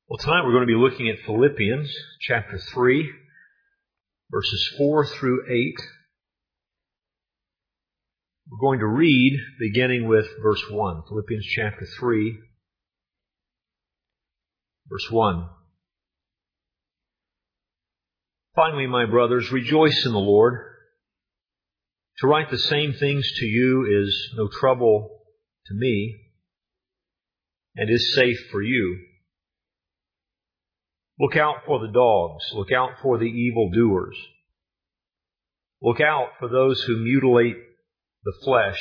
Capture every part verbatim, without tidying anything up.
Well, tonight we're going to be looking at Philippians chapter three, verses four through eight. We're going to read beginning with verse one. Philippians chapter three, verse one. Finally, my brothers, rejoice in the Lord. To write the same things to you is no trouble to me, and is safe for you. Look out for the dogs. Look out for the evildoers. Look out for those who mutilate the flesh.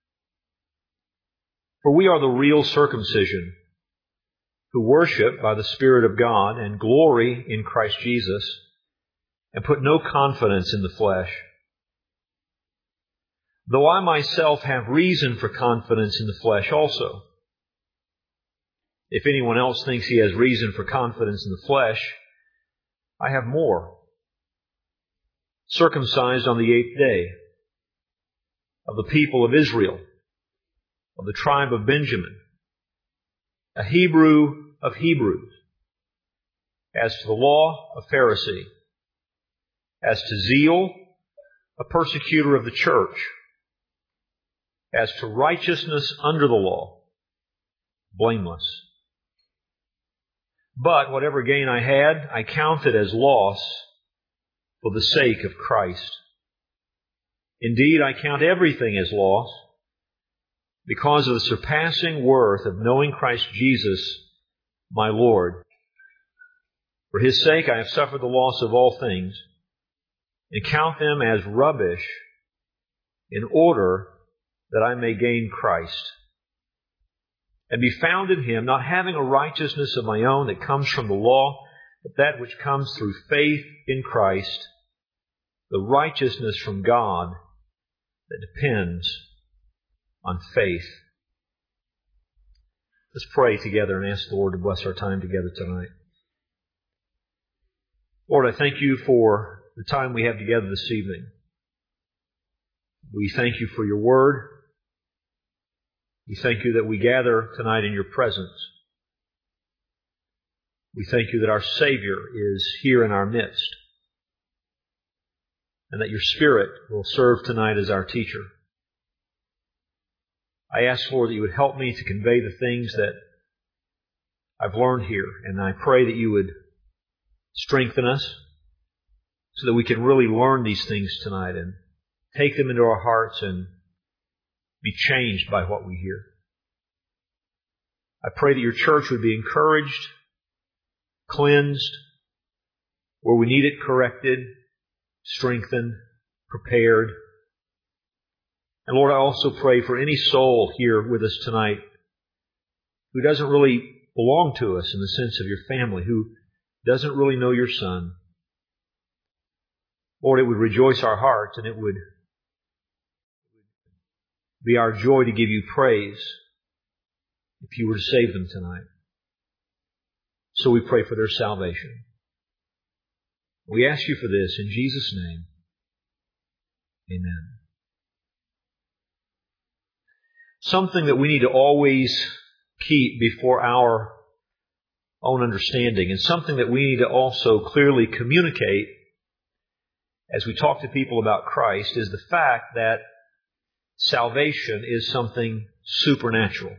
For we are the real circumcision, who worship by the Spirit of God and glory in Christ Jesus, and put no confidence in the flesh. Though I myself have reason for confidence in the flesh also. If anyone else thinks he has reason for confidence in the flesh, I have more. Circumcised on the eighth day, of the people of Israel, of the tribe of Benjamin, a Hebrew of Hebrews, as to the law, a Pharisee, as to zeal, a persecutor of the church, as to righteousness under the law, blameless. But whatever gain I had, I counted as loss for the sake of Christ. Indeed, I count everything as loss because of the surpassing worth of knowing Christ Jesus, my Lord. For His sake I have suffered the loss of all things, and count them as rubbish in order that I may gain Christ, and be found in Him, not having a righteousness of my own that comes from the law, but that which comes through faith in Christ, the righteousness from God that depends on faith. Let's pray together and ask the Lord to bless our time together tonight. Lord, I thank You for the time we have together this evening. We thank You for Your Word. We thank You that we gather tonight in Your presence. We thank You that our Savior is here in our midst, and that Your Spirit will serve tonight as our teacher. I ask, Lord, that You would help me to convey the things that I've learned here, and I pray that You would strengthen us so that we can really learn these things tonight and take them into our hearts and be changed by what we hear. I pray that Your church would be encouraged, cleansed, where we need it corrected, strengthened, prepared. And Lord, I also pray for any soul here with us tonight who doesn't really belong to us in the sense of Your family, who doesn't really know Your Son. Lord, it would rejoice our hearts, and it would be our joy to give You praise if You were to save them tonight. So we pray for their salvation. We ask You for this in Jesus' name. Amen. Something that we need to always keep before our own understanding, and something that we need to also clearly communicate as we talk to people about Christ, is the fact that salvation is something supernatural.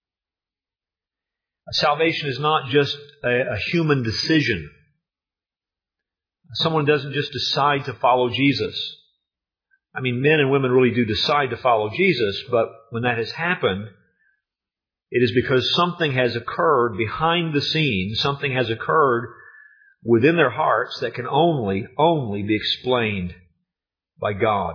Salvation is not just a, a human decision. Someone doesn't just decide to follow Jesus. I mean, men and women really do decide to follow Jesus, but when that has happened, it is because something has occurred behind the scenes, something has occurred within their hearts that can only, only be explained by God.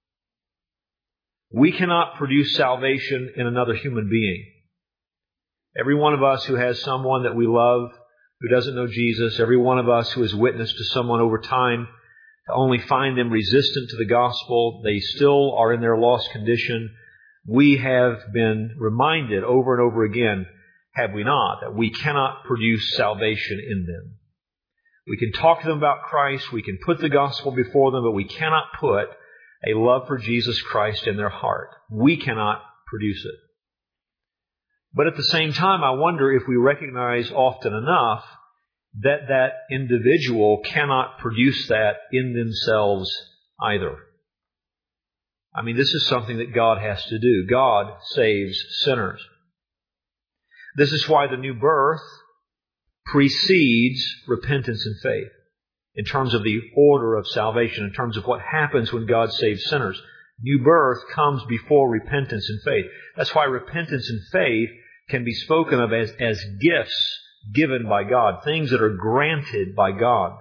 We cannot produce salvation in another human being. Every one of us who has someone that we love who doesn't know Jesus, every one of us who has witnessed to someone over time to only find them resistant to the gospel, they still are in their lost condition. We have been reminded over and over again, have we not, that we cannot produce salvation in them. We can talk to them about Christ, we can put the gospel before them, but we cannot put a love for Jesus Christ in their heart. We cannot produce it. But at the same time, I wonder if we recognize often enough that that individual cannot produce that in themselves either. I mean, this is something that God has to do. God saves sinners. This is why the new birth precedes repentance and faith in terms of the order of salvation, in terms of what happens when God saves sinners. New birth comes before repentance and faith. That's why repentance and faith can be spoken of as, as gifts given by God, things that are granted by God.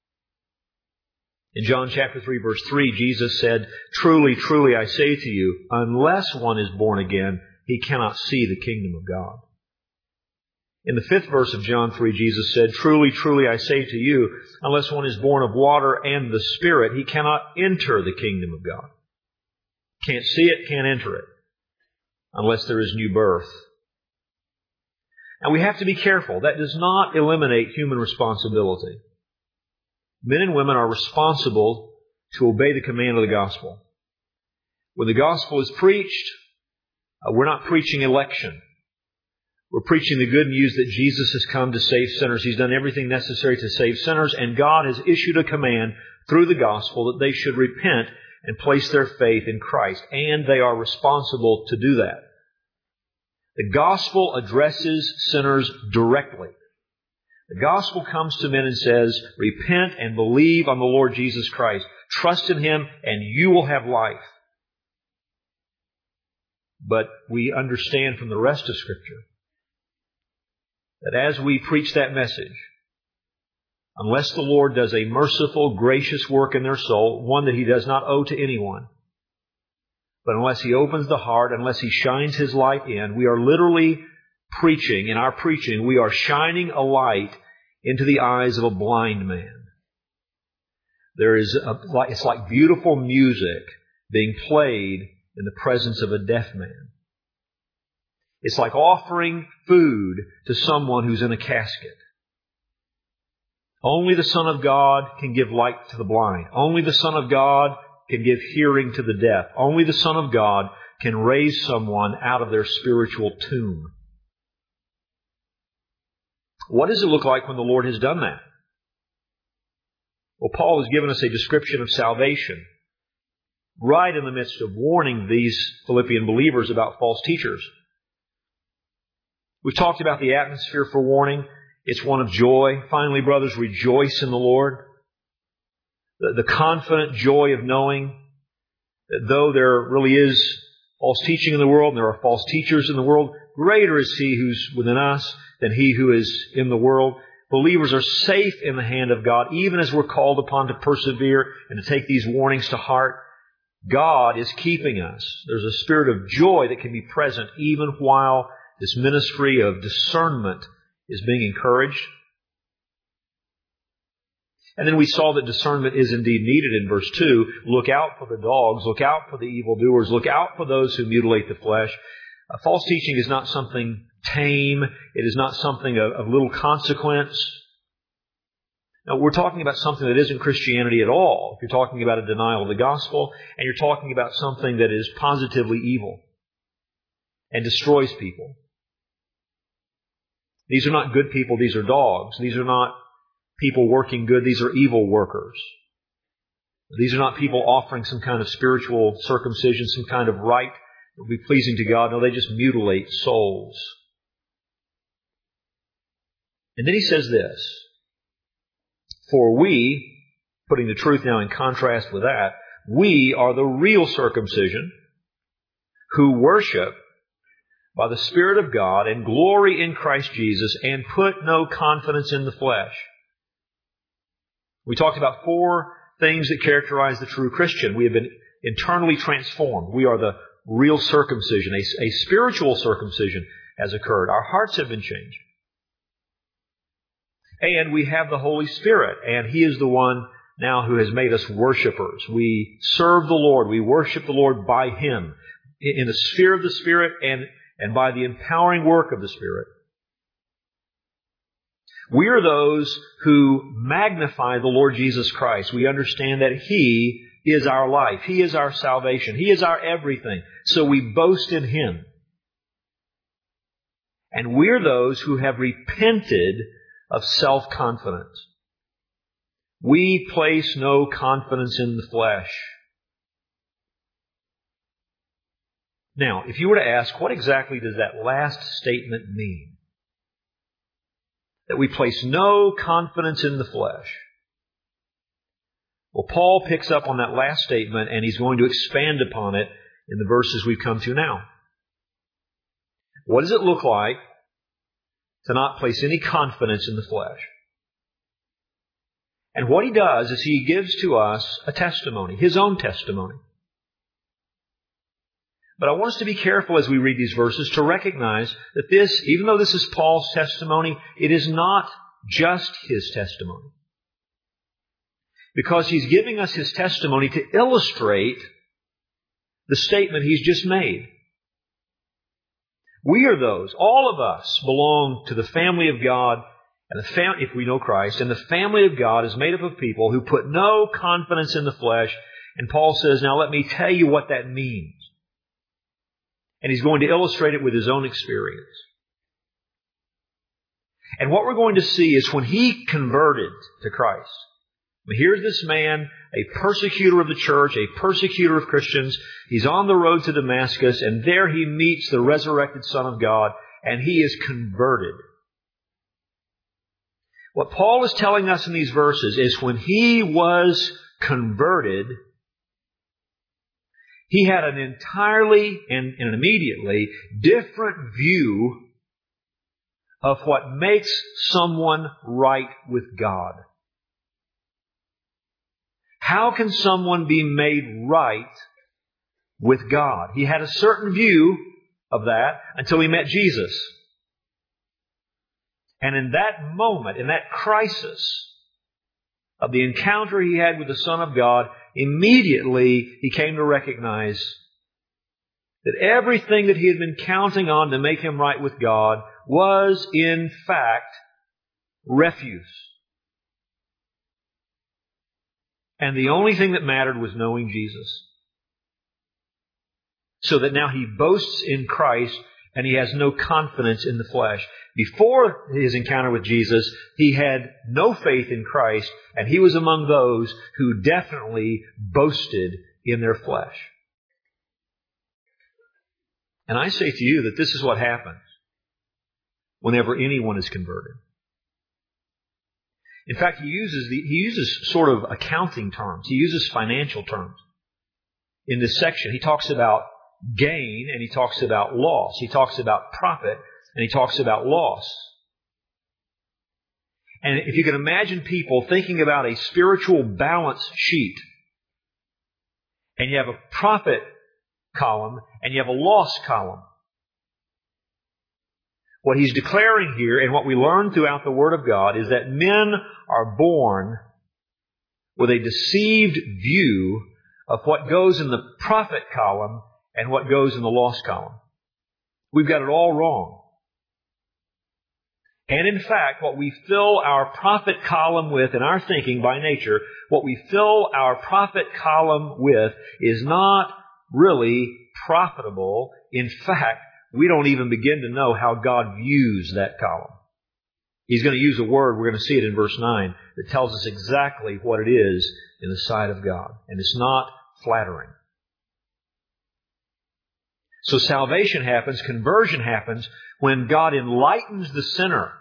In John chapter three, verse three, Jesus said, "Truly, truly, I say to you, unless one is born again, he cannot see the kingdom of God." In the fifth verse of John three, Jesus said, "Truly, truly, I say to you, unless one is born of water and the Spirit, he cannot enter the kingdom of God." Can't see it, can't enter it, unless there is new birth. And we have to be careful. That does not eliminate human responsibility. Men and women are responsible to obey the command of the gospel. When the gospel is preached, uh, we're not preaching election. We're preaching the good news that Jesus has come to save sinners. He's done everything necessary to save sinners, and God has issued a command through the gospel that they should repent and place their faith in Christ. And they are responsible to do that. The gospel addresses sinners directly. The gospel comes to men and says, repent and believe on the Lord Jesus Christ. Trust in Him and you will have life. But we understand from the rest of Scripture that as we preach that message, unless the Lord does a merciful, gracious work in their soul, one that He does not owe to anyone, but unless He opens the heart, unless He shines His light in, we are literally preaching, in our preaching, we are shining a light into the eyes of a blind man. There is a, it's like beautiful music being played in the presence of a deaf man. It's like offering food to someone who's in a casket. Only the Son of God can give light to the blind. Only the Son of God can give hearing to the deaf. Only the Son of God can raise someone out of their spiritual tomb. What does it look like when the Lord has done that? Well, Paul has given us a description of salvation right in the midst of warning these Philippian believers about false teachers. We've talked about the atmosphere for warning. It's one of joy. Finally, brothers, rejoice in the Lord. The, the confident joy of knowing that though there really is false teaching in the world, and there are false teachers in the world, greater is He who's within us than he who is in the world. Believers are safe in the hand of God, even as we're called upon to persevere and to take these warnings to heart. God is keeping us. There's a spirit of joy that can be present even while this ministry of discernment is being encouraged. And then we saw that discernment is indeed needed in verse two. Look out for the dogs. Look out for the evildoers. Look out for those who mutilate the flesh. Uh, false teaching is not something tame. It is not something of, of little consequence. Now, we're talking about something that isn't Christianity at all. If you're talking about a denial of the gospel, and you're talking about something that is positively evil and destroys people. These are not good people. These are dogs. These are not people working good. These are evil workers. These are not people offering some kind of spiritual circumcision, some kind of rite that will be pleasing to God. No, they just mutilate souls. And then he says this, for we, putting the truth now in contrast with that, we are the real circumcision who worship by the Spirit of God and glory in Christ Jesus and put no confidence in the flesh. We talked about four things that characterize the true Christian. We have been internally transformed. We are the real circumcision. A, a spiritual circumcision has occurred. Our hearts have been changed. And we have the Holy Spirit, and He is the one now who has made us worshipers. We serve the Lord. We worship the Lord by Him in the sphere of the Spirit and, and by the empowering work of the Spirit. We are those who magnify the Lord Jesus Christ. We understand that He is our life. He is our salvation. He is our everything. So we boast in Him. And we're those who have repented of self-confidence. We place no confidence in the flesh. Now, if you were to ask, what exactly does that last statement mean? That we place no confidence in the flesh. Well, Paul picks up on that last statement and he's going to expand upon it in the verses we've come to now. What does it look like to not place any confidence in the flesh? And what he does is he gives to us a testimony, his own testimony. But I want us to be careful as we read these verses to recognize that this, even though this is Paul's testimony, it is not just his testimony. Because he's giving us his testimony to illustrate the statement he's just made. We are those, all of us belong to the family of God, and the fam- if we know Christ, and the family of God is made up of people who put no confidence in the flesh. And Paul says, now let me tell you what that means. And he's going to illustrate it with his own experience. And what we're going to see is when he converted to Christ. Here's this man, a persecutor of the church, a persecutor of Christians. He's on the road to Damascus, and there he meets the resurrected Son of God, and he is converted. What Paul is telling us in these verses is when he was converted, he had an entirely and, and immediately different view of what makes someone right with God. How can someone be made right with God? He had a certain view of that until he met Jesus. And in that moment, in that crisis of the encounter he had with the Son of God, immediately he came to recognize that everything that he had been counting on to make him right with God was, in fact, refuse. And the only thing that mattered was knowing Jesus. So that now he boasts in Christ and he has no confidence in the flesh. Before his encounter with Jesus, he had no faith in Christ, and he was among those who definitely boasted in their flesh. And I say to you that this is what happens whenever anyone is converted. In fact, he uses the, he uses sort of accounting terms. He uses financial terms. In this section, he talks about gain and he talks about loss. He talks about profit and he talks about loss. And if you can imagine people thinking about a spiritual balance sheet, and you have a profit column and you have a loss column, what he's declaring here, and what we learn throughout the Word of God, is that men are born with a deceived view of what goes in the profit column and what goes in the loss column. We've got it all wrong. And in fact, what we fill our profit column with in our thinking by nature, what we fill our profit column with is not really profitable. In fact, we don't even begin to know how God views that column. He's going to use a word, we're going to see it in verse nine, that tells us exactly what it is in the sight of God. And it's not flattering. So salvation happens, conversion happens, when God enlightens the sinner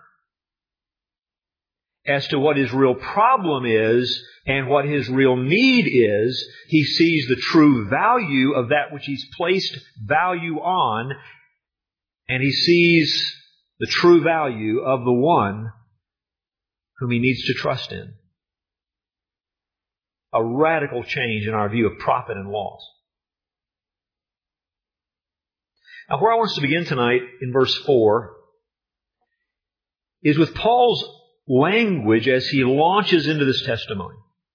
as to what his real problem is and what his real need is. He sees the true value of that which he's placed value on, and he sees the true value of the one whom he needs to trust in. A radical change in our view of profit and loss. Now, where I want us to begin tonight in verse four is with Paul's language as he launches into this testimony.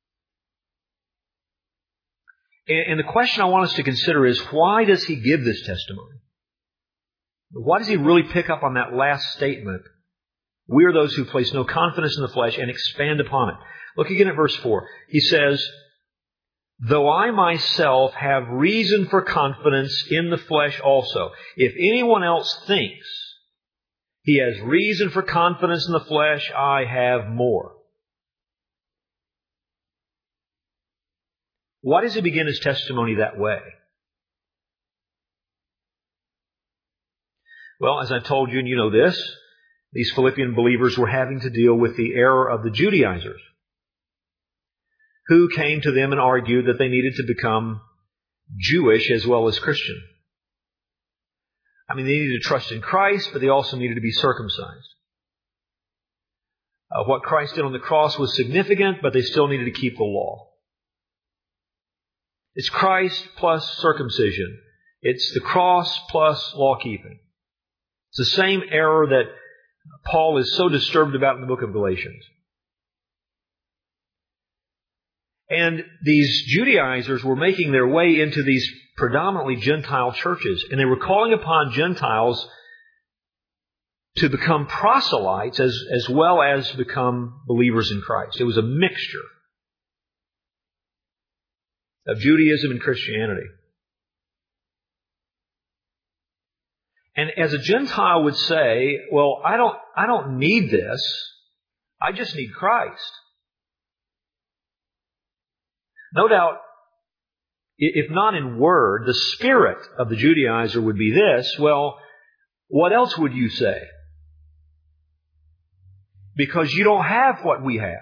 And the question I want us to consider is, why does he give this testimony? Why does he really pick up on that last statement? We are those who place no confidence in the flesh, and expand upon it. Look again at verse four. He says, though I myself have reason for confidence in the flesh also. If anyone else thinks He has reason for confidence in the flesh. I have more. Why does he begin his testimony that way? Well, as I told you, and you know this, these Philippian believers were having to deal with the error of the Judaizers, who came to them and argued that they needed to become Jewish as well as Christian. I mean, they needed to trust in Christ, but they also needed to be circumcised. Uh, what Christ did on the cross was significant, but they still needed to keep the law. It's Christ plus circumcision. It's the cross plus law-keeping. It's the same error that Paul is so disturbed about in the book of Galatians. And these Judaizers were making their way into these predominantly Gentile churches, and they were calling upon Gentiles to become proselytes as, as well as become believers in Christ. It was a mixture of Judaism and Christianity. And as a Gentile would say, well, I don't, I don't need this. I just need Christ. No doubt, if not in word, the spirit of the Judaizer would be this. Well, what else would you say? Because you don't have what we have.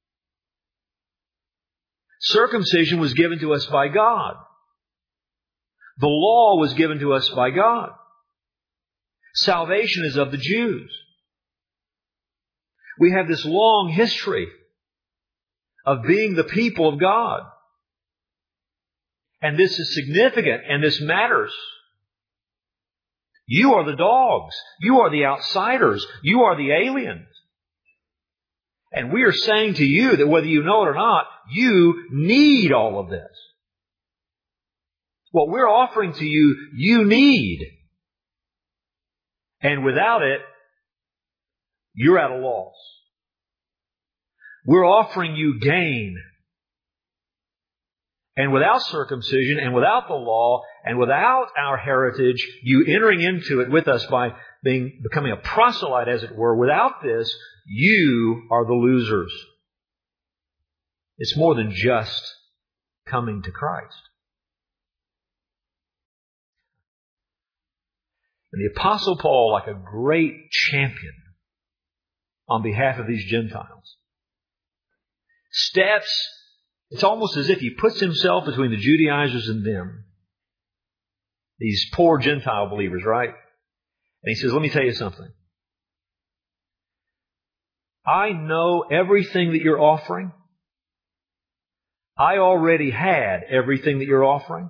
Circumcision was given to us by God. The law was given to us by God. Salvation is of the Jews. We have this long history of being the people of God. And this is significant, and this matters. You are the dogs. You are the outsiders. You are the aliens. And we are saying to you that whether you know it or not, you need all of this. What we're offering to you, you need. And without it, you're at a loss. We're offering you gain. And without circumcision, and without the law, and without our heritage, you entering into it with us by being becoming a proselyte, as it were, without this, you are the losers. It's more than just coming to Christ. And the Apostle Paul, like a great champion on behalf of these Gentiles, steps, it's almost as if he puts himself between the Judaizers and them. These poor Gentile believers, right? And he says, let me tell you something. I know everything that you're offering. I already had everything that you're offering.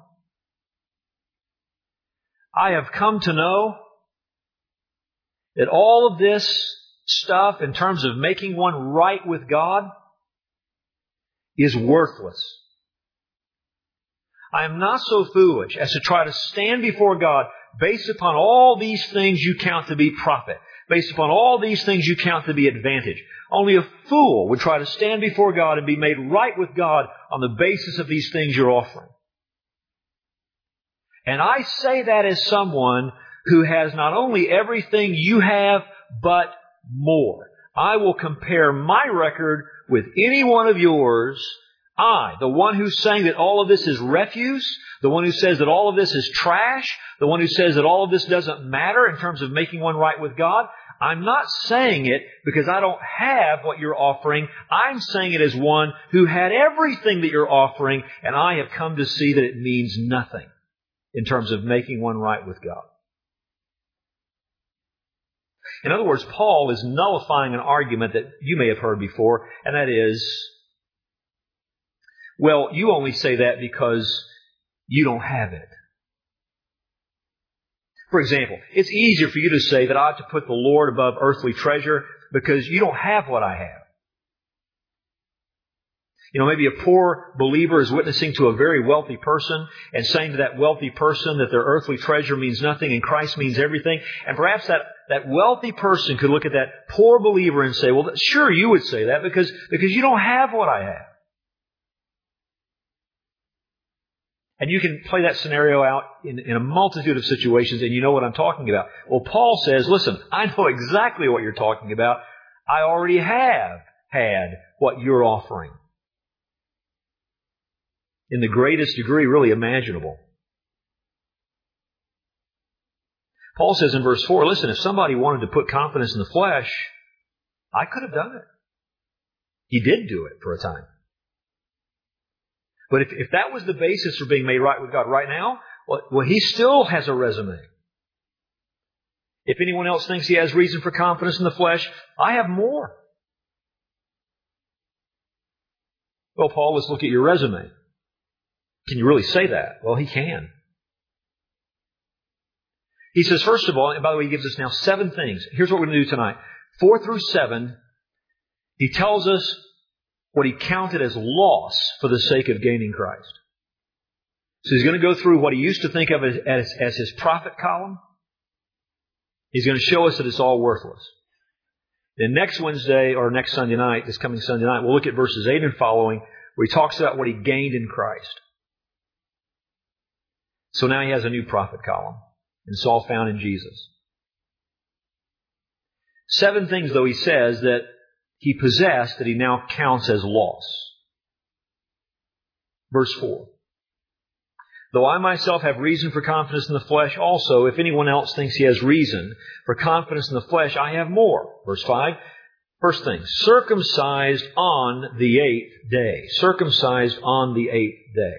I have come to know that all of this stuff in terms of making one right with God is worthless. I am not so foolish as to try to stand before God based upon all these things you count to be profit, based upon all these things you count to be advantage. Only a fool would try to stand before God and be made right with God on the basis of these things you're offering. And I say that as someone who has not only everything you have, but more. I will compare my record with any one of yours. I, the one who's saying that all of this is refuse, the one who says that all of this is trash, the one who says that all of this doesn't matter in terms of making one right with God, I'm not saying it because I don't have what you're offering. I'm saying it as one who had everything that you're offering, and I have come to see that it means nothing in terms of making one right with God. In other words, Paul is nullifying an argument that you may have heard before, and that is, well, you only say that because you don't have it. For example, it's easier for you to say that I ought to put the Lord above earthly treasure because you don't have what I have. You know, maybe a poor believer is witnessing to a very wealthy person and saying to that wealthy person that their earthly treasure means nothing and Christ means everything. And perhaps that, that wealthy person could look at that poor believer and say, well, sure, you would say that because, because you don't have what I have. And you can play that scenario out in, in a multitude of situations, and you know what I'm talking about. Well, Paul says, listen, I know exactly what you're talking about. I already have had what you're offering. In the greatest degree really imaginable. Paul says in verse four, listen, if somebody wanted to put confidence in the flesh, I could have done it. He did do it for a time. But if, if that was the basis for being made right with God right now, well, well, he still has a resume. If anyone else thinks he has reason for confidence in the flesh, I have more. Well, Paul, let's look at your resume. Can you really say that? Well, he can. He says, first of all, and by the way, he gives us now seven things. Here's what we're going to do tonight. Four through seven, he tells us what he counted as loss for the sake of gaining Christ. So he's going to go through what he used to think of as, as, as his profit column. He's going to show us that it's all worthless. Then next Wednesday, or next Sunday night, this coming Sunday night, we'll look at verses eight and following, where he talks about what he gained in Christ. So now he has a new profit column. And it's all found in Jesus. Seven things, though, he says that he possessed that he now counts as loss. Verse four. Though I myself have reason for confidence in the flesh also, if anyone else thinks he has reason for confidence in the flesh, I have more. Verse five. First thing, circumcised on the eighth day. Circumcised on the eighth day.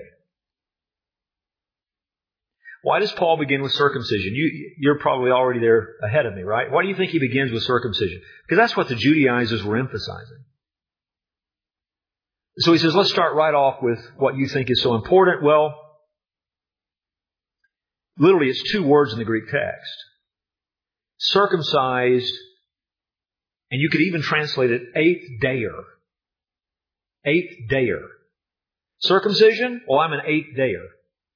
Why does Paul begin with circumcision? You, you're probably already there ahead of me, right? Why do you think he begins with circumcision? Because that's what the Judaizers were emphasizing. So he says, let's start right off with what you think is so important. Well, literally it's two words in the Greek text. Circumcised, and you could even translate it eighth dayer. Eighth dayer. Circumcision? Well, I'm an eighth dayer.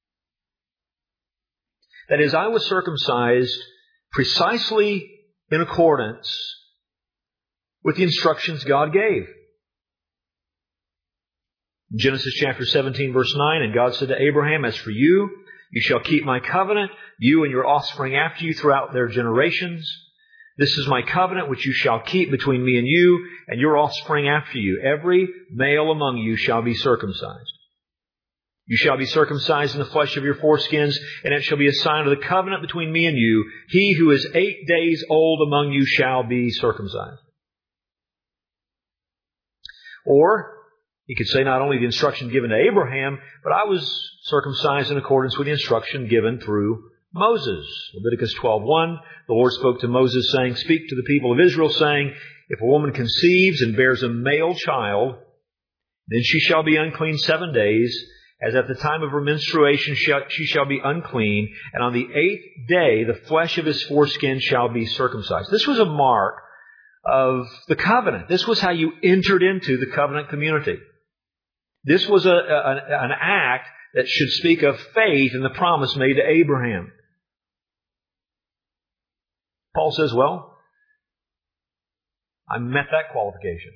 That is, I was circumcised precisely in accordance with the instructions God gave. Genesis chapter seventeen, verse nine, and God said to Abraham, as for you, you shall keep my covenant, you and your offspring after you throughout their generations. This is my covenant which you shall keep between me and you and your offspring after you. Every male among you shall be circumcised. You shall be circumcised in the flesh of your foreskins, and it shall be a sign of the covenant between me and you. He who is eight days old among you shall be circumcised. Or, he could say not only the instruction given to Abraham, but I was circumcised in accordance with the instruction given through Moses. Leviticus twelve one, the Lord spoke to Moses, saying, speak to the people of Israel, saying, if a woman conceives and bears a male child, then she shall be unclean seven days, as at the time of her menstruation she shall be unclean, and on the eighth day the flesh of his foreskin shall be circumcised. This was a mark of the covenant. This was how you entered into the covenant community. This was a, a, an act that should speak of faith in the promise made to Abraham. Paul says, well, I met that qualification.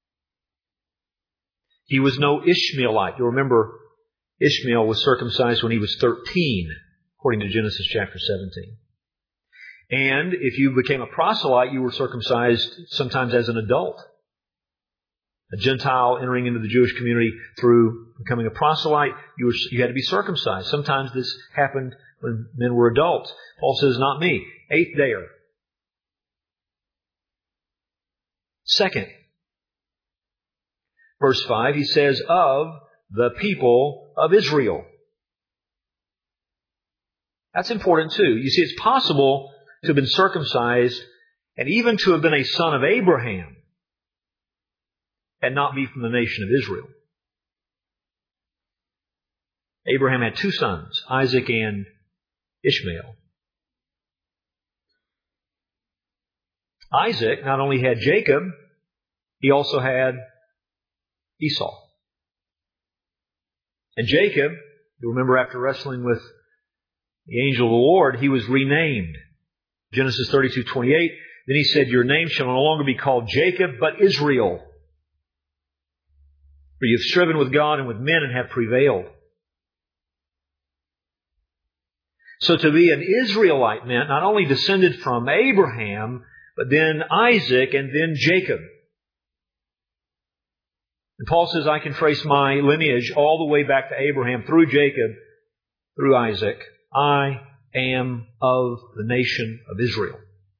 He was no Ishmaelite. You'll remember Ishmael was circumcised when he was thirteen, according to Genesis chapter seventeen. And if you became a proselyte, you were circumcised sometimes as an adult. A Gentile entering into the Jewish community through becoming a proselyte, you, were, you had to be circumcised. Sometimes this happened when men were adults. Paul says, not me. Eighth dayer. Second, verse five, he says, of the people of Israel. That's important too. You see, it's possible to have been circumcised and even to have been a son of Abraham and not be from the nation of Israel. Abraham had two sons, Isaac and Ishmael. Isaac not only had Jacob, he also had Esau. And Jacob, you remember after wrestling with the angel of the Lord, he was renamed. Genesis thirty-two twenty-eight. Then he said, your name shall no longer be called Jacob, but Israel. For you have striven with God and with men and have prevailed. So to be an Israelite meant not only descended from Abraham, but then Isaac and then Jacob. And Paul says, I can trace my lineage all the way back to Abraham, through Jacob, through Isaac. I am of the nation of Israel.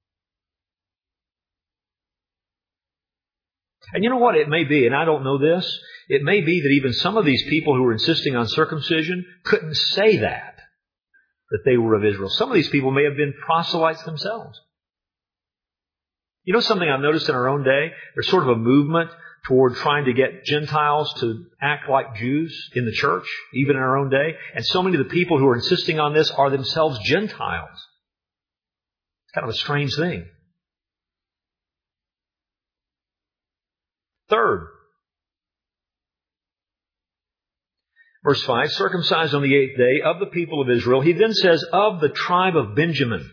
And you know what? It may be, and I don't know this, it may be that even some of these people who were insisting on circumcision couldn't say that, that they were of Israel. Some of these people may have been proselytes themselves. You know something I've noticed in our own day? There's sort of a movement toward trying to get Gentiles to act like Jews in the church, even in our own day. And so many of the people who are insisting on this are themselves Gentiles. It's kind of a strange thing. Third, verse five, circumcised on the eighth day of the people of Israel. He then says, of the tribe of Benjamin.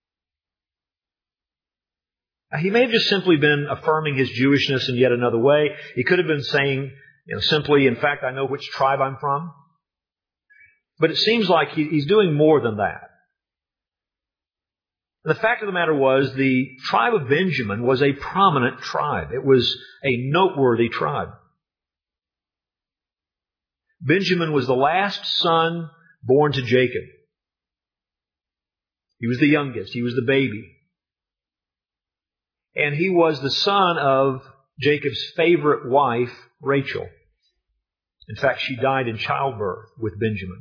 He may have just simply been affirming his Jewishness in yet another way. He could have been saying, you know, simply, in fact, I know which tribe I'm from. But it seems like he, he's doing more than that. And the fact of the matter was, the tribe of Benjamin was a prominent tribe. It was a noteworthy tribe. Benjamin was the last son born to Jacob. He was the youngest. He was the baby. And he was the son of Jacob's favorite wife, Rachel. In fact, she died in childbirth with Benjamin.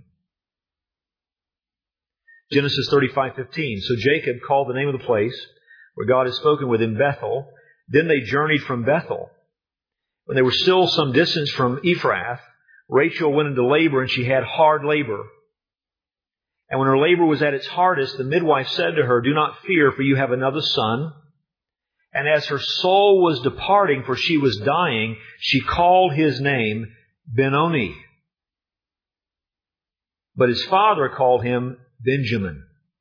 Genesis thirty-five fifteen. So Jacob called the name of the place where God had spoken with him Bethel. Then they journeyed from Bethel. When they were still some distance from Ephrath, Rachel went into labor, and she had hard labor. And when her labor was at its hardest, the midwife said to her, do not fear, for you have another son. And as her soul was departing, for she was dying, she called his name Benoni. But his father called him Benjamin.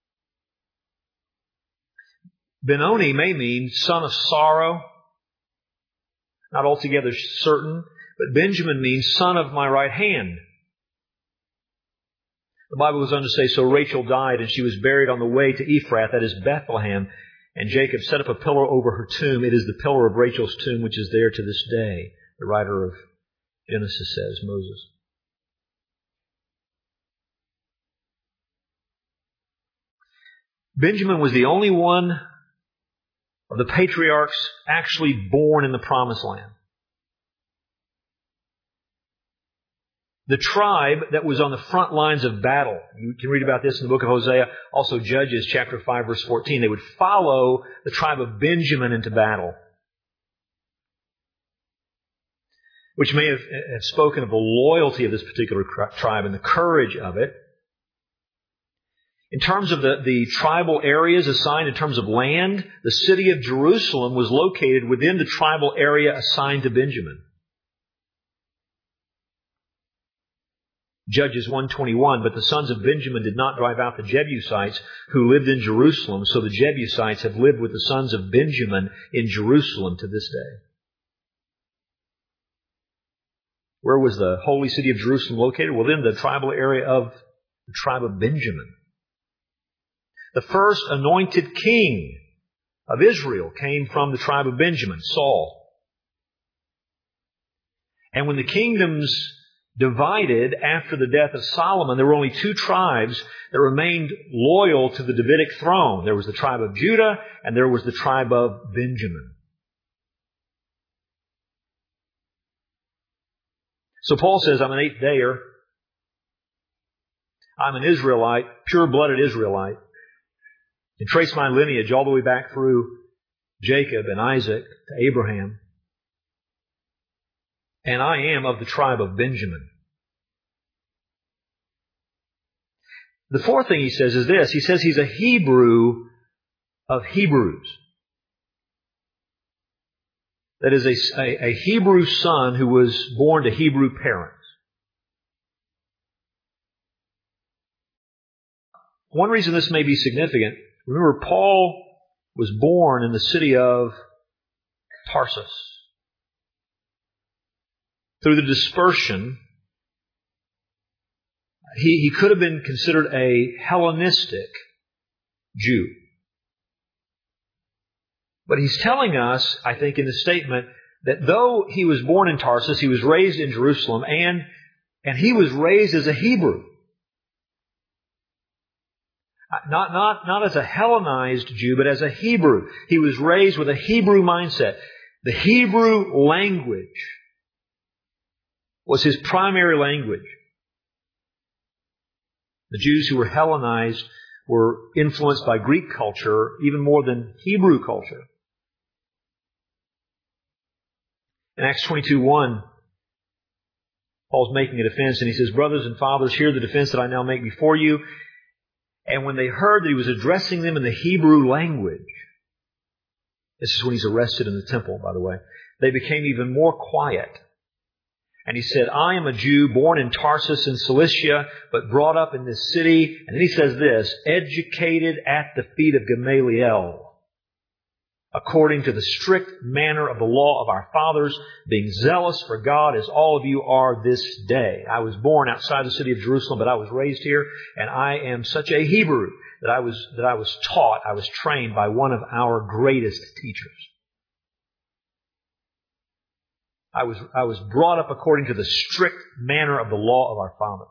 Benoni may mean son of sorrow. Not altogether certain. But Benjamin means son of my right hand. The Bible goes on to say, so Rachel died, and she was buried on the way to Ephrath, that is Bethlehem. And Jacob set up a pillar over her tomb. It is the pillar of Rachel's tomb, which is there to this day. The writer of Genesis says, Moses. Benjamin was the only one of the patriarchs actually born in the Promised Land. The tribe that was on the front lines of battle. You can read about this in the book of Hosea. Also Judges chapter five verse fourteen. They would follow the tribe of Benjamin into battle. Which may have, have spoken of the loyalty of this particular tribe and the courage of it. In terms of the, the tribal areas assigned in terms of land, the city of Jerusalem was located within the tribal area assigned to Benjamin. Judges one twenty-one, but the sons of Benjamin did not drive out the Jebusites who lived in Jerusalem, so the Jebusites have lived with the sons of Benjamin in Jerusalem to this day. Where was the holy city of Jerusalem located? Well, in the tribal area of the tribe of Benjamin. The first anointed king of Israel came from the tribe of Benjamin, Saul. And when the kingdoms divided after the death of Solomon, there were only two tribes that remained loyal to the Davidic throne. There was the tribe of Judah and there was the tribe of Benjamin. So Paul says, I'm an eighth dayer. I'm an Israelite, pure-blooded Israelite. And trace my lineage all the way back through Jacob and Isaac to Abraham. And I am of the tribe of Benjamin. The fourth thing he says is this. He says he's a Hebrew of Hebrews. That is a, a, a Hebrew son who was born to Hebrew parents. One reason this may be significant, remember Paul was born in the city of Tarsus. Through the dispersion He, he could have been considered a Hellenistic Jew. But he's telling us, I think, in the statement that though he was born in Tarsus, he was raised in Jerusalem, and, and he was raised as a Hebrew. Not, not, not as a Hellenized Jew, but as a Hebrew. He was raised with a Hebrew mindset. The Hebrew language was his primary language. The Jews who were Hellenized were influenced by Greek culture even more than Hebrew culture. In Acts twenty-two one, Paul's making a defense, and he says, "Brothers and fathers, hear the defense that I now make before you." And when they heard that he was addressing them in the Hebrew language, this is when he's arrested in the temple, by the way, they became even more quiet. And he said, "I am a Jew born in Tarsus in Cilicia, but brought up in this city." And then he says this, "educated at the feet of Gamaliel, according to the strict manner of the law of our fathers, being zealous for God as all of you are this day." I was born outside the city of Jerusalem, but I was raised here, and I am such a Hebrew that I was, that I was taught, I was trained by one of our greatest teachers. I was, I was brought up according to the strict manner of the law of our fathers.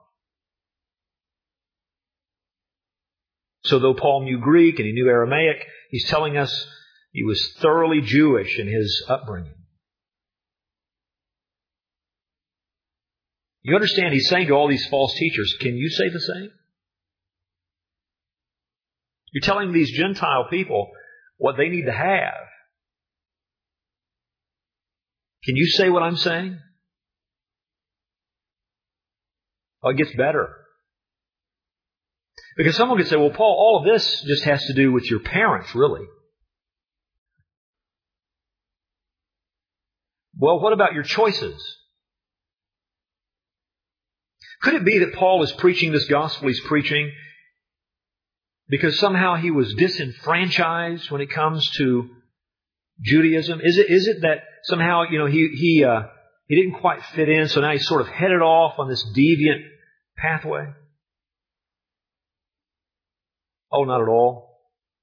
So though Paul knew Greek and he knew Aramaic, he's telling us he was thoroughly Jewish in his upbringing. You understand, he's saying to all these false teachers, can you say the same? You're telling these Gentile people what they need to have. Can you say what I'm saying? Oh, it gets better. Because someone could say, well, Paul, all of this just has to do with your parents, really. Well, what about your choices? Could it be that Paul is preaching this gospel he's preaching because somehow he was disenfranchised when it comes to Judaism? Is it, is it that somehow, you know, he, he, uh, he didn't quite fit in, so now he's sort of headed off on this deviant pathway? Oh, not at all.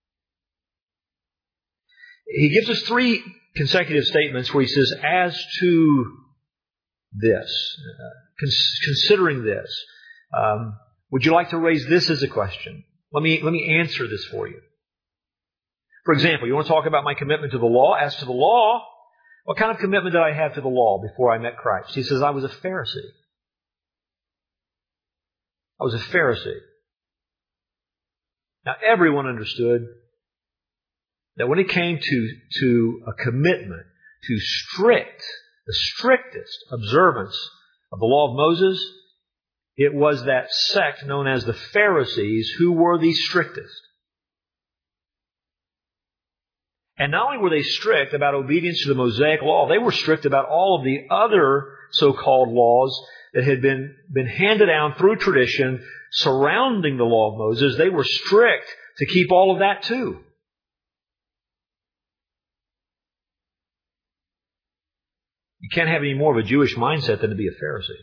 He gives us three consecutive statements where he says, as to this, uh, cons- considering this, um, would you like to raise this as a question? Let me, let me answer this for you. For example, you want to talk about my commitment to the law? As to the law, what kind of commitment did I have to the law before I met Christ? He says, I was a Pharisee. I was a Pharisee. Now, everyone understood that when it came to, to a commitment to strict, the strictest observance of the law of Moses, it was that sect known as the Pharisees who were the strictest. And not only were they strict about obedience to the Mosaic law, they were strict about all of the other so-called laws that had been, been handed down through tradition surrounding the law of Moses. They were strict to keep all of that too. You can't have any more of a Jewish mindset than to be a Pharisee.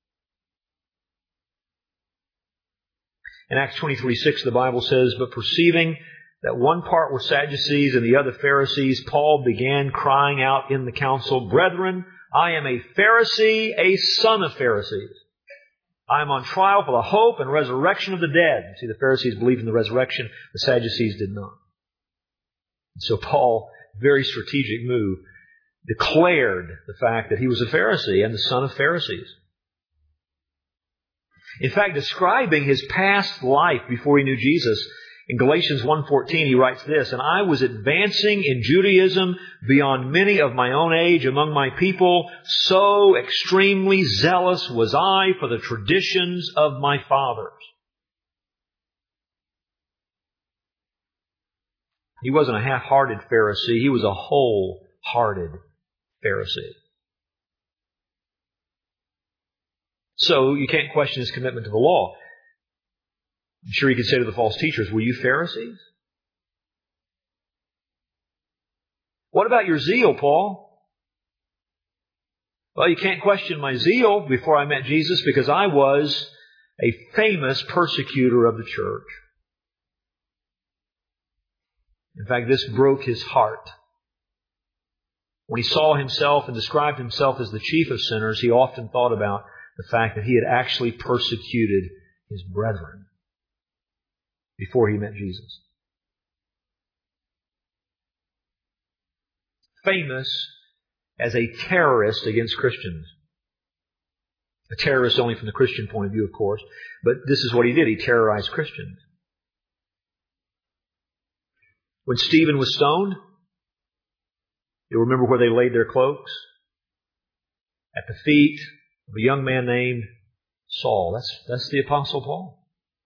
In Acts twenty-three six, the Bible says, but perceiving that one part were Sadducees and the other Pharisees, Paul began crying out in the council, Brethren, I am a Pharisee, a son of Pharisees. I am on trial for the hope and resurrection of the dead. See, the Pharisees believed in the resurrection. The Sadducees did not. And so Paul, very strategic move, declared the fact that he was a Pharisee and the son of Pharisees. In fact, describing his past life before he knew Jesus, in Galatians one fourteen, he writes this, and I was advancing in Judaism beyond many of my own age among my people. So extremely zealous was I for the traditions of my fathers. He wasn't a half-hearted Pharisee. He was a whole-hearted Pharisee. So you can't question his commitment to the law. I'm sure he could say to the false teachers, were you Pharisees? What about your zeal, Paul? Well, you can't question my zeal before I met Jesus because I was a famous persecutor of the church. In fact, this broke his heart. When he saw himself and described himself as the chief of sinners, he often thought about the fact that he had actually persecuted his brethren before he met Jesus. Famous as a terrorist against Christians. A terrorist only from the Christian point of view, of course. But this is what he did. He terrorized Christians. When Stephen was stoned, you remember where they laid their cloaks? At the feet of a young man named Saul. That's, that's the Apostle Paul.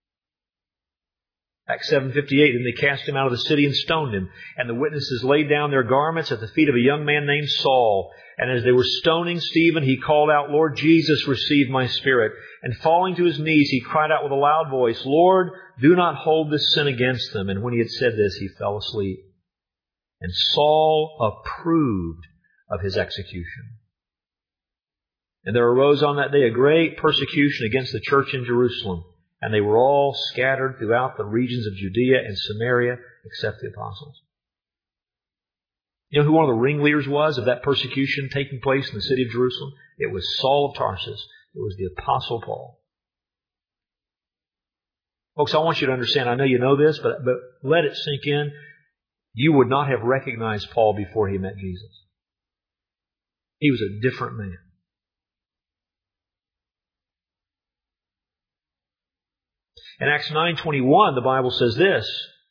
Acts seven fifty-eight, and they cast him out of the city and stoned him. And the witnesses laid down their garments at the feet of a young man named Saul. And as they were stoning Stephen, he called out, Lord Jesus, receive my spirit. And falling to his knees, he cried out with a loud voice, Lord, do not hold this sin against them. And when he had said this, he fell asleep. And Saul approved of his execution. And there arose on that day a great persecution against the church in Jerusalem. And they were all scattered throughout the regions of Judea and Samaria, except the apostles. You know who one of the ringleaders was of that persecution taking place in the city of Jerusalem? It was Saul of Tarsus. It was the Apostle Paul. Folks, I want you to understand, I know you know this, but, but let it sink in. You would not have recognized Paul before he met Jesus. He was a different man. In Acts nine twenty-one, the Bible says this.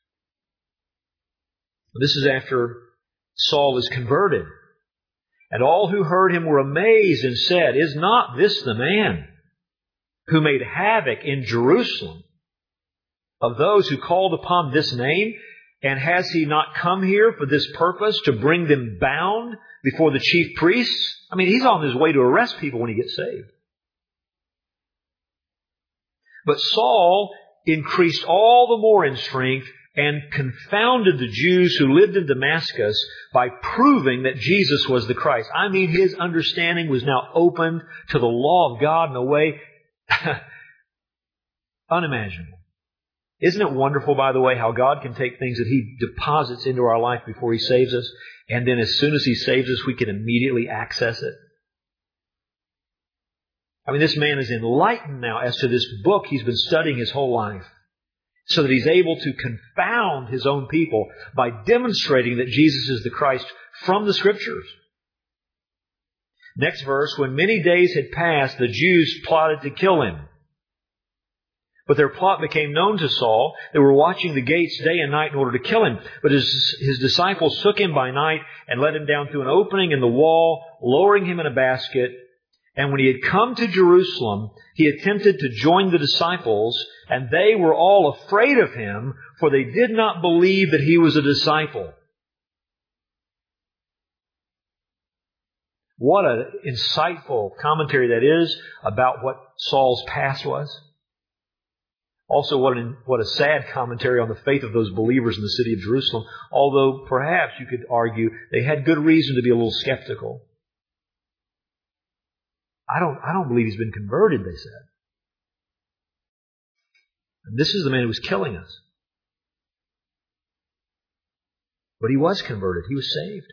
This is after Saul is converted. And all who heard him were amazed and said, Is not this the man who made havoc in Jerusalem of those who called upon this name? And has he not come here for this purpose, to bring them bound before the chief priests? I mean, he's on his way to arrest people when he gets saved. But Saul increased all the more in strength and confounded the Jews who lived in Damascus by proving that Jesus was the Christ. I mean, his understanding was now opened to the law of God in a way unimaginable. Isn't it wonderful, by the way, how God can take things that He deposits into our life before He saves us, and then as soon as He saves us, we can immediately access it? I mean, this man is enlightened now as to this book he's been studying his whole life, so that he's able to confound his own people by demonstrating that Jesus is the Christ from the Scriptures. Next verse, when many days had passed, the Jews plotted to kill him. But their plot became known to Saul. They were watching the gates day and night in order to kill him. But his, his disciples took him by night and let him down through an opening in the wall, lowering him in a basket. And when he had come to Jerusalem, he attempted to join the disciples, and they were all afraid of him, for they did not believe that he was a disciple. What an insightful commentary that is about what Saul's past was. Also, what, an, what a sad commentary on the faith of those believers in the city of Jerusalem, although perhaps you could argue they had good reason to be a little skeptical. I don't, I don't believe he's been converted, they said. And this is the man who was killing us. But he was converted. He was saved.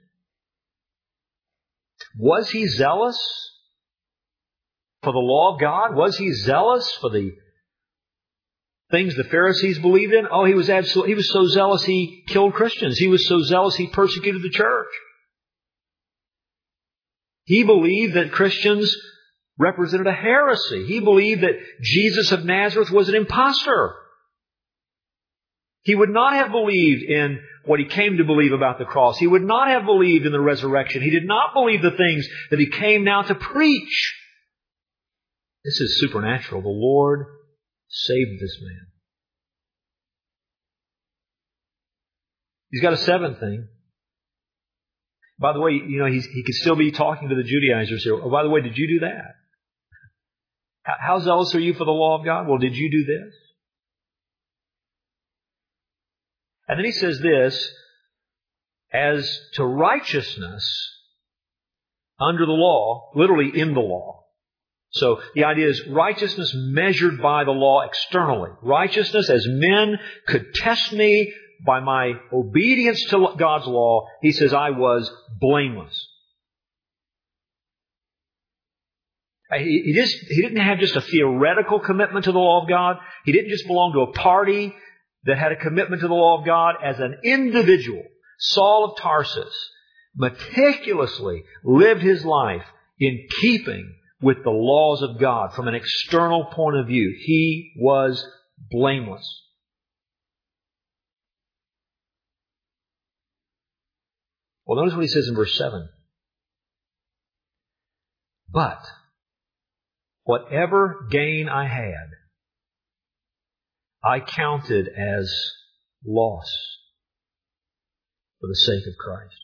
Was he zealous for the law of God? Was he zealous for the things the Pharisees believed in? Oh, he was absolutely, he was so zealous he killed Christians. He was so zealous he persecuted the church. He believed that Christians represented a heresy. He believed that Jesus of Nazareth was an impostor. He would not have believed in what he came to believe about the cross. He would not have believed in the resurrection. He did not believe the things that he came now to preach. This is supernatural. The Lord saved this man. He's got a seventh thing. By the way, you know, he's, he could still be talking to the Judaizers here. Oh, by the way, did you do that? How, how zealous are you for the law of God? Well, did you do this? And then he says this, as to righteousness under the law, literally in the law. So the idea is righteousness measured by the law externally. Righteousness as men could test me by my obedience to God's law. He says I was blameless. He, he, just, he didn't have just a theoretical commitment to the law of God. He didn't just belong to a party that had a commitment to the law of God. As an individual, Saul of Tarsus meticulously lived his life in keeping with the laws of God from an external point of view. He was blameless. Well, notice what he says in verse seven. But whatever gain I had, I counted as loss for the sake of Christ.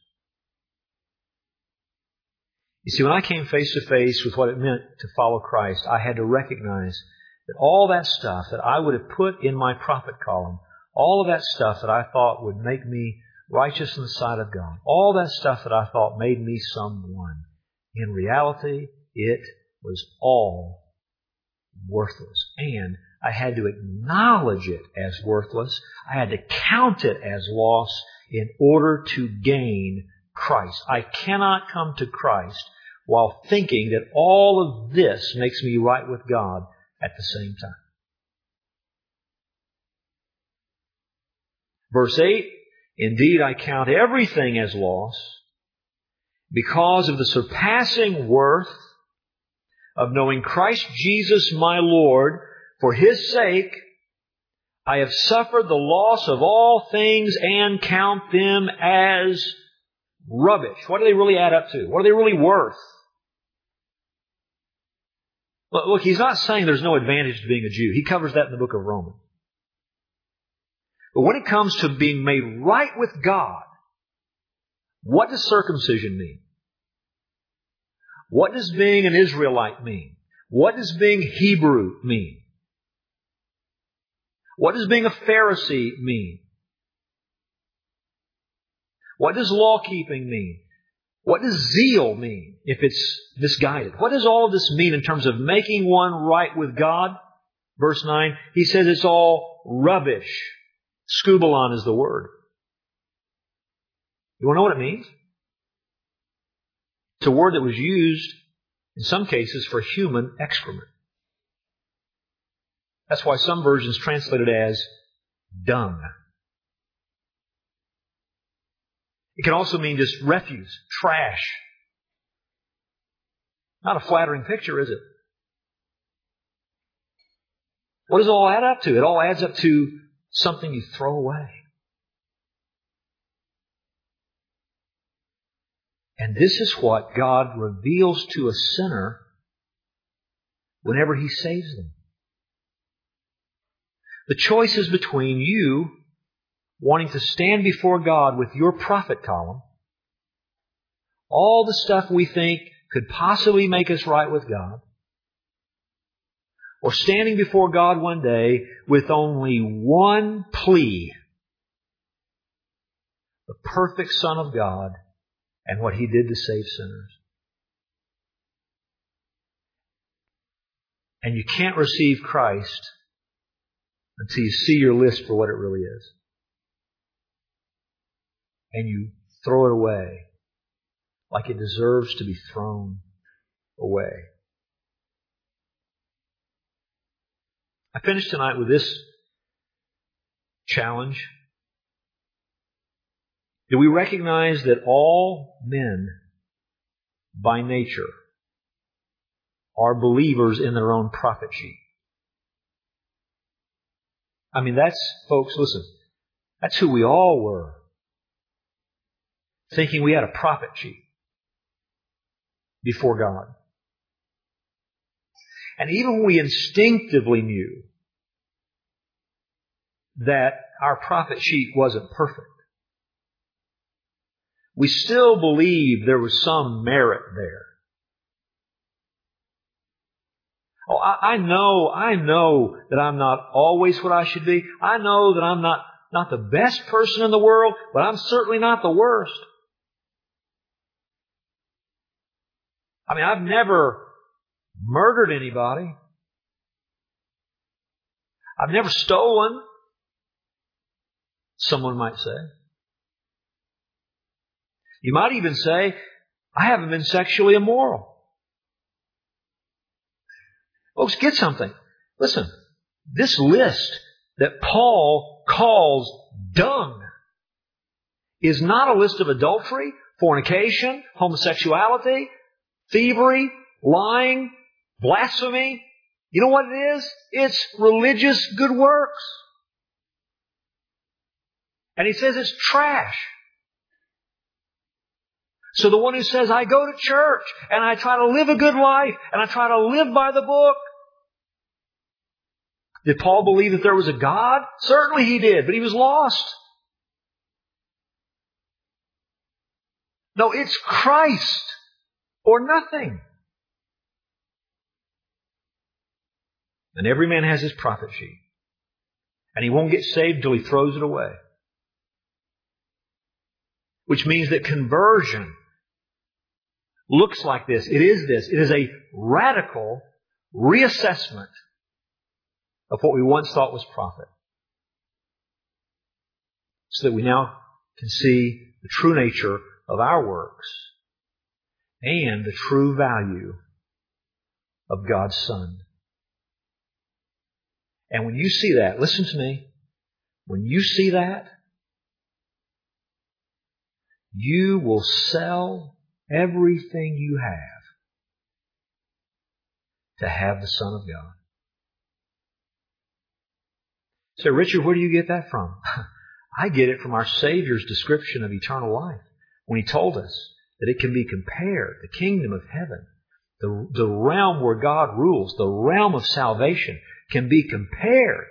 You see, when I came face to face with what it meant to follow Christ, I had to recognize that all that stuff that I would have put in my prophet column, all of that stuff that I thought would make me righteous in the sight of God, all that stuff that I thought made me someone, in reality, it was all worthless. And I had to acknowledge it as worthless. I had to count it as loss in order to gain Christ. I cannot come to Christ while thinking that all of this makes me right with God at the same time. Verse eight, indeed I count everything as loss because of the surpassing worth of knowing Christ Jesus my Lord. For His sake I have suffered the loss of all things and count them as rubbish. What do they really add up to? What are they really worth? Look, look, he's not saying there's no advantage to being a Jew. He covers that in the book of Romans. But when it comes to being made right with God, what does circumcision mean? What does being an Israelite mean? What does being Hebrew mean? What does being a Pharisee mean? What does law-keeping mean? What does zeal mean if it's misguided? What does all of this mean in terms of making one right with God? Verse nine, he says it's all rubbish. Skubalon is the word. You want to know what it means? It's a word that was used in some cases for human excrement. That's why some versions translate it as dung. It can also mean just refuse, trash. Not a flattering picture, is it? What does it all add up to? It all adds up to something you throw away. And this is what God reveals to a sinner whenever He saves them. The choice is between you wanting to stand before God with your prophet column, all the stuff we think could possibly make us right with God, or standing before God one day with only one plea, the perfect Son of God and what He did to save sinners. And you can't receive Christ until you see your list for what it really is. And you throw it away like it deserves to be thrown away. I finish tonight with this challenge. Do we recognize that all men by nature are believers in their own prophet sheet? I mean, that's, folks, listen, that's who we all were. Thinking we had a prophet sheet before God. And even when we instinctively knew that our prophet sheet wasn't perfect, we still believed there was some merit there. Oh, I, I know, I know that I'm not always what I should be. I know that I'm not, not the best person in the world, but I'm certainly not the worst. I mean, I've never murdered anybody. I've never stolen, someone might say. You might even say, I haven't been sexually immoral. Folks, get something. Listen, this list that Paul calls dung is not a list of adultery, fornication, homosexuality, thievery, lying, blasphemy. You know what it is? It's religious good works. And he says it's trash. So the one who says, I go to church and I try to live a good life and I try to live by the book. Did Paul believe that there was a God? Certainly he did, but he was lost. No, it's Christ or nothing. And every man has his prophet sheet. And he won't get saved until he throws it away. Which means that conversion looks like this. It is this. It is a radical reassessment of what we once thought was profit. So that we now can see the true nature of our works and the true value of God's Son. And when you see that, listen to me, when you see that, you will sell everything you have to have the Son of God. So, Richard, where do you get that from? I get it from our Savior's description of eternal life when He told us that it can be compared, the kingdom of heaven, the, the realm where God rules, the realm of salvation can be compared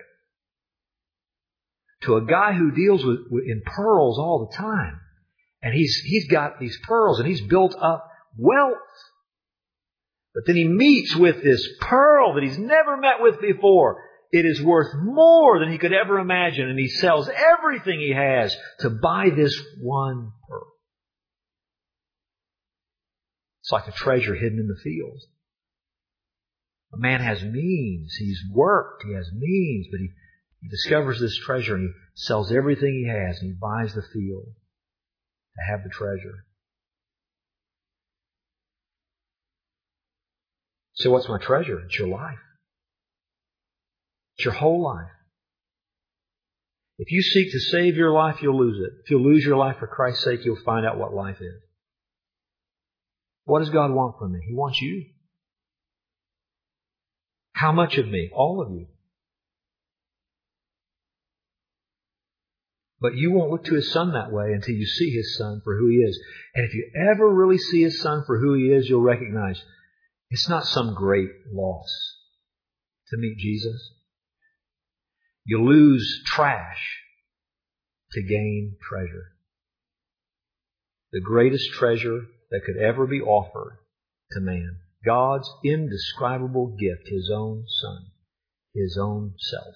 to a guy who deals with, with in pearls all the time. And he's he's got these pearls and he's built up wealth. But then he meets with this pearl that he's never met with before. It is worth more than he could ever imagine. And he sells everything he has to buy this one pearl. It's like a treasure hidden in the field. A man has means. He's worked. He has means. But he, he discovers this treasure and he sells everything he has and he buys the field to have the treasure. So what's my treasure? It's your life. It's your whole life. If you seek to save your life, you'll lose it. If you'll lose your life for Christ's sake, you'll find out what life is. What does God want from me? He wants you. How much of me? All of you. But you won't look to His Son that way until you see His Son for who He is. And if you ever really see His Son for who He is, you'll recognize it's not some great loss to meet Jesus. You lose trash to gain treasure. The greatest treasure that could ever be offered to man. God's indescribable gift, His own Son, His own self.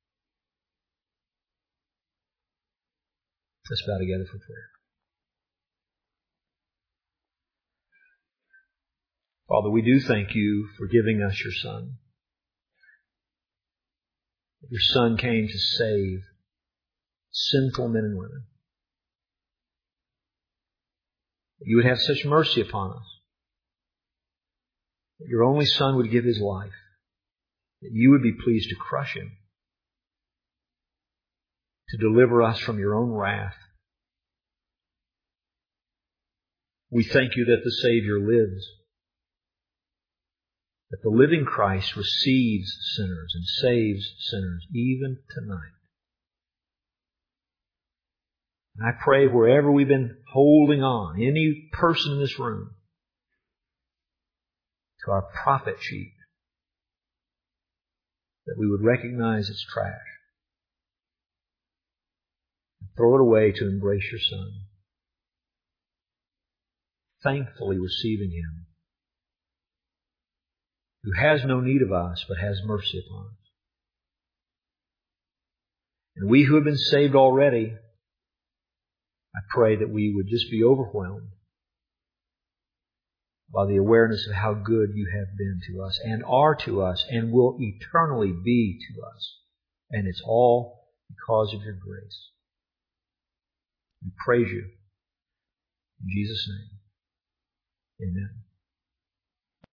Let's bow together for prayer. Father, we do thank You for giving us Your Son. Your Son came to save sinful men and women. That You would have such mercy upon us. That Your only Son would give His life. That You would be pleased to crush Him. To deliver us from Your own wrath. We thank You that the Savior lives. That the living Christ receives sinners and saves sinners even tonight. And I pray wherever we've been holding on, any person in this room, to our prophet sheet, that we would recognize its trash. Throw it away to embrace Your Son. Thankfully receiving Him, who has no need of us, but has mercy upon us. And we who have been saved already, I pray that we would just be overwhelmed by the awareness of how good you have been to us and are to us and will eternally be to us. And it's all because of your grace. We praise you. In Jesus' name, amen.